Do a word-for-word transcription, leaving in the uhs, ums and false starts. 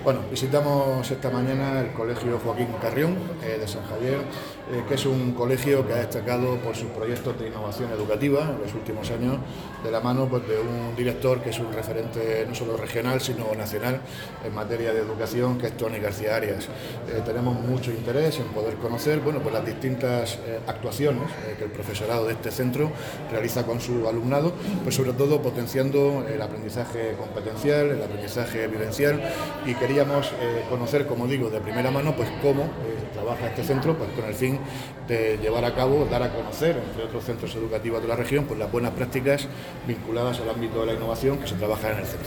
Bueno, visitamos esta mañana el Colegio Joaquín Carrión eh, de San Javier, eh, que es un colegio que ha destacado por sus proyectos de innovación educativa en los últimos años, de la mano pues, de un director que es un referente no solo regional, sino nacional en materia de educación, que es Toni García Arias. Eh, tenemos mucho interés en poder conocer bueno, pues, las distintas eh, actuaciones eh, que el profesorado de este centro realiza con su alumnado, pues sobre todo potenciando el aprendizaje competencial, el aprendizaje vivencial, y queríamos eh, conocer, como digo, de primera mano, pues cómo eh, trabaja este centro, pues con el fin de llevar a cabo, dar a conocer, entre otros centros educativos de la región, pues las buenas prácticas vinculadas al ámbito de la innovación que se trabaja en el centro.